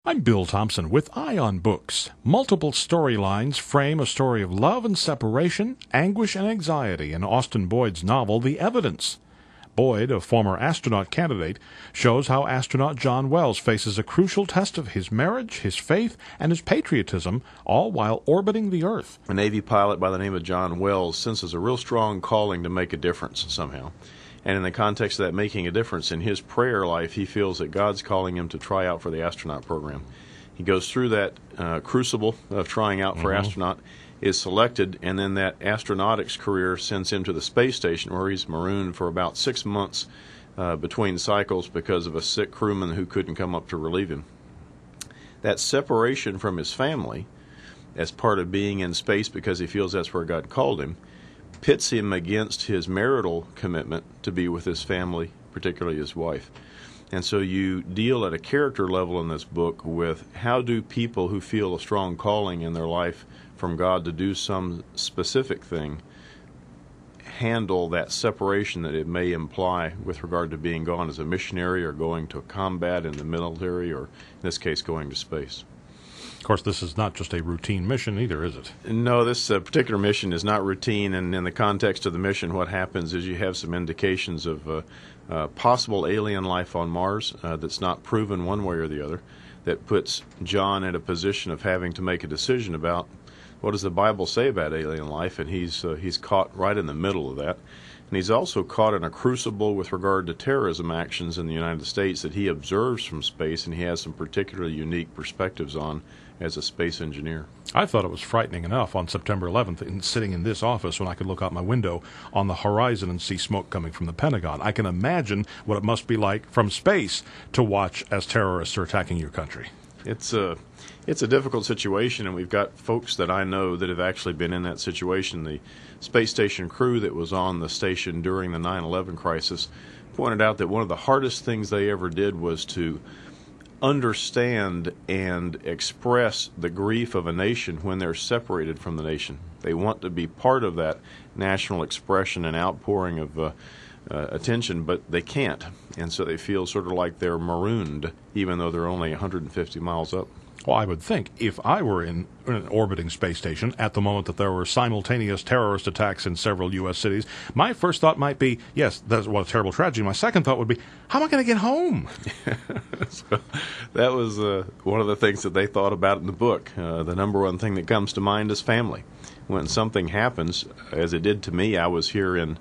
I'm Bill Thompson with Ion Books. Multiple storylines frame a story of love and separation, anguish and anxiety in Austin Boyd's novel, The Evidence. Boyd, a former astronaut candidate, shows how astronaut John Wells faces a crucial test of his marriage, his faith, and his patriotism, all while orbiting the Earth. A Navy pilot by the name of John Wells senses a real strong calling to make a difference somehow. And in the context of that making a difference in his prayer life, he feels that God's calling him to try out for the astronaut program. He goes through that crucible of trying out for astronaut, is selected, and then that astronautics career sends him to the space station where he's marooned for about 6 months between cycles because of a sick crewman who couldn't come up to relieve him. That separation from his family as part of being in space because he feels that's where God called him pits him against his marital commitment to be with his family, particularly his wife. And so you deal at a character level in this book with how do people who feel a strong calling in their life from God to do some specific thing handle that separation that it may imply with regard to being gone as a missionary or going to combat in the military or, in this case, going to space. Of course, this is not just a routine mission either, is it? No, this particular mission is not routine, and in the context of the mission, what happens is you have some indications of possible alien life on Mars that's not proven one way or the other, that puts John in a position of having to make a decision about what does the Bible say about alien life, and he's caught right in the middle of that. And he's also caught in a crucible with regard to terrorism actions in the United States that he observes from space, and he has some particularly unique perspectives on as a space engineer. I thought it was frightening enough on September 11th sitting in this office when I could look out my window on the horizon and see smoke coming from the Pentagon. I can imagine what it must be like from space to watch as terrorists are attacking your country. It's a difficult situation, and we've got folks that I know that have actually been in that situation. The space station crew that was on the station during the 9/11 crisis pointed out that one of the hardest things they ever did was to understand and express the grief of a nation when they're separated from the nation. They want to be part of that national expression and outpouring of attention, but they can't. And so they feel sort of like they're marooned, even though they're only 150 miles up. Well, I would think if I were in an orbiting space station at the moment that there were simultaneous terrorist attacks in several U.S. cities, my first thought might be, yes, that's what a terrible tragedy. My second thought would be, how am I going to get home? So that was one of the things that they thought about in the book. The number one thing that comes to mind is family. When something happens, as it did to me, I was here in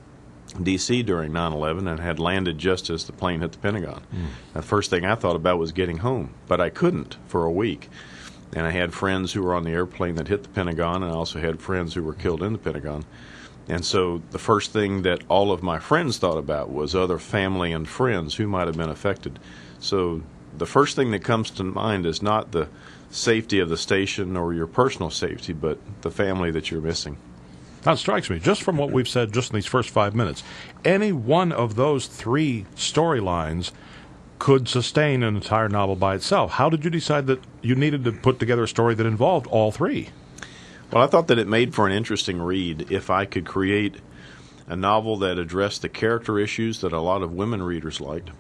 D.C. during 9/11 and had landed just as the plane hit the Pentagon. The first thing I thought about was getting home, but I couldn't for a week. And I had friends who were on the airplane that hit the Pentagon, and I also had friends who were killed in the Pentagon. And so the first thing that all of my friends thought about was other family and friends who might have been affected. So the first thing that comes to mind is not the safety of the station or your personal safety, but the family that you're missing. That strikes me, just from what we've said just in these first 5 minutes, any one of those three storylines could sustain an entire novel by itself. How did you decide that you needed to put together a story that involved all three? Well, I thought that it made for an interesting read if I could create a novel that addressed the character issues that a lot of women readers liked,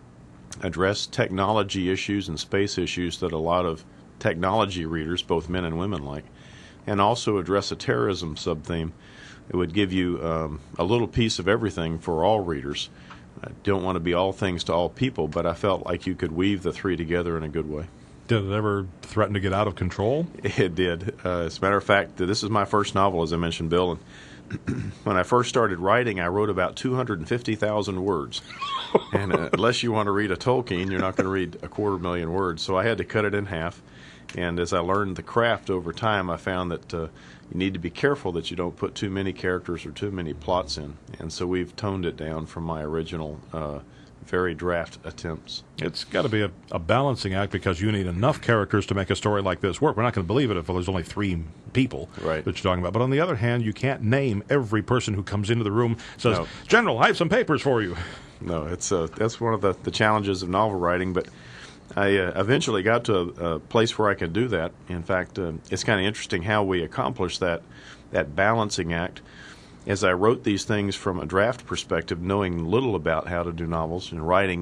addressed technology issues and space issues that a lot of technology readers, both men and women, like, and also address a terrorism sub-theme. It would give you a little piece of everything for all readers. I don't want to be all things to all people, but I felt like you could weave the three together in a good way. Did it ever threaten to get out of control? It did. As a matter of fact, this is my first novel, as I mentioned, Bill, and when I first started writing, I wrote about 250,000 words. And unless you want to read a Tolkien, you're not going to read 250,000 words, so I had to cut it in half. And as I learned the craft over time, I found that you need to be careful that you don't put too many characters or too many plots in. And so we've toned it down from my original very draft attempts. It's got to be a balancing act because you need enough characters to make a story like this work. We're not going to believe it if there's only three people that you're talking about. But on the other hand, you can't name every person who comes into the room says, No. General, I have some papers for you. No, that's one of the challenges of novel writing, but I eventually got to a place where I could do that. In fact, it's kind of interesting how we accomplish that balancing act. As I wrote these things from a draft perspective, knowing little about how to do novels and writing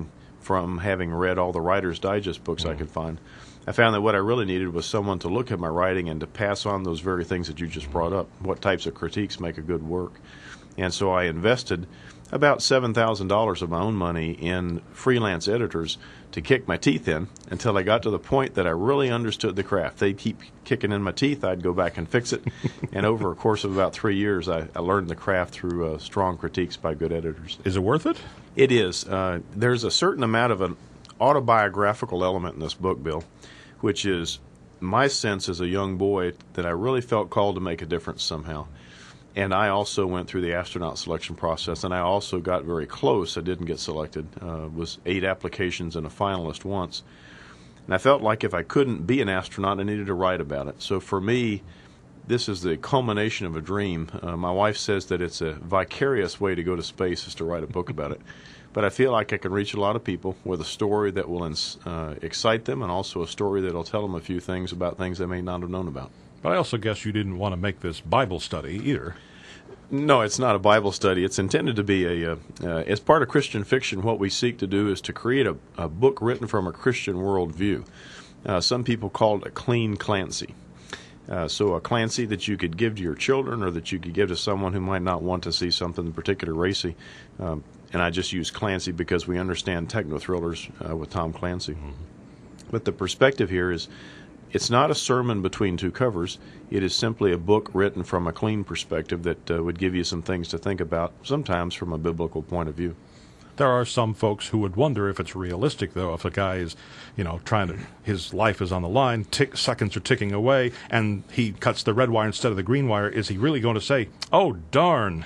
from having read all the Writer's Digest books I could find. I found that what I really needed was someone to look at my writing and to pass on those very things that you just brought up. What types of critiques make a good work? And so I invested about $7,000 of my own money in freelance editors to kick my teeth in until I got to the point that I really understood the craft. They'd keep kicking in my teeth. I'd go back and fix it. And over a course of about 3 years, I learned the craft through strong critiques by good editors. Is it worth it? It is. There's a certain amount of an autobiographical element in this book, Bill, which is my sense as a young boy that I really felt called to make a difference somehow. And I also went through the astronaut selection process, and I also got very close. I didn't get selected. Was 8 applications and a finalist once. And I felt like if I couldn't be an astronaut, I needed to write about it. So for me, this is the culmination of a dream. My wife says that it's a vicarious way to go to space is to write a book about it. But I feel like I can reach a lot of people with a story that will excite them, and also a story that will tell them a few things about things they may not have known about. But I also guess you didn't want to make this Bible study either. No, it's not a Bible study. It's intended to be as part of Christian fiction, what we seek to do is to create a book written from a Christian worldview. Some people call it a clean Clancy. So a Clancy that you could give to your children, or that you could give to someone who might not want to see something particularly racy. And I just use Clancy because we understand techno-thrillers with Tom Clancy. Mm-hmm. But the perspective here is, it's not a sermon between two covers. It is simply a book written from a clean perspective that would give you some things to think about, sometimes from a biblical point of view. There are some folks who would wonder if it's realistic, though, if a guy is, his life is on the line, seconds are ticking away, and he cuts the red wire instead of the green wire. Is he really going to say, "Oh, darn"?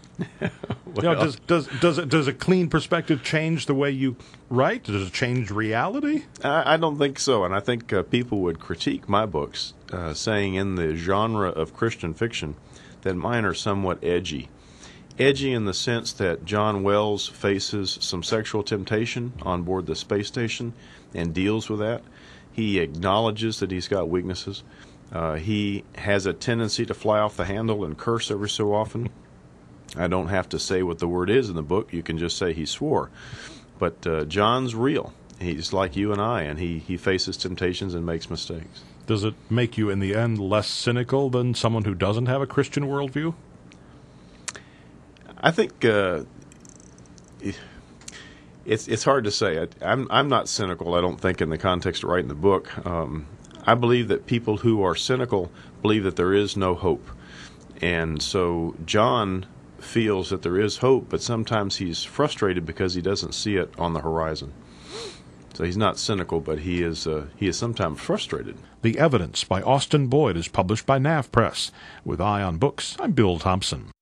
Well, does a clean perspective change the way you write? Does it change reality? I don't think so, and I think people would critique my books, saying in the genre of Christian fiction that mine are somewhat edgy. Edgy in the sense that John Wells faces some sexual temptation on board the space station and deals with that. He acknowledges that he's got weaknesses. He has a tendency to fly off the handle and curse every so often. I don't have to say what the word is in the book. You can just say he swore. But John's real. He's like you and I, and he faces temptations and makes mistakes. Does it make you, in the end, less cynical than someone who doesn't have a Christian worldview? I think it's hard to say. I'm not cynical, I don't think, in the context of writing the book. I believe that people who are cynical believe that there is no hope. And so John feels that there is hope, but sometimes he's frustrated because he doesn't see it on the horizon. So he's not cynical, but he is sometimes frustrated. The Evidence by Austin Boyd is published by NAV Press. With Eye on Books, I'm Bill Thompson.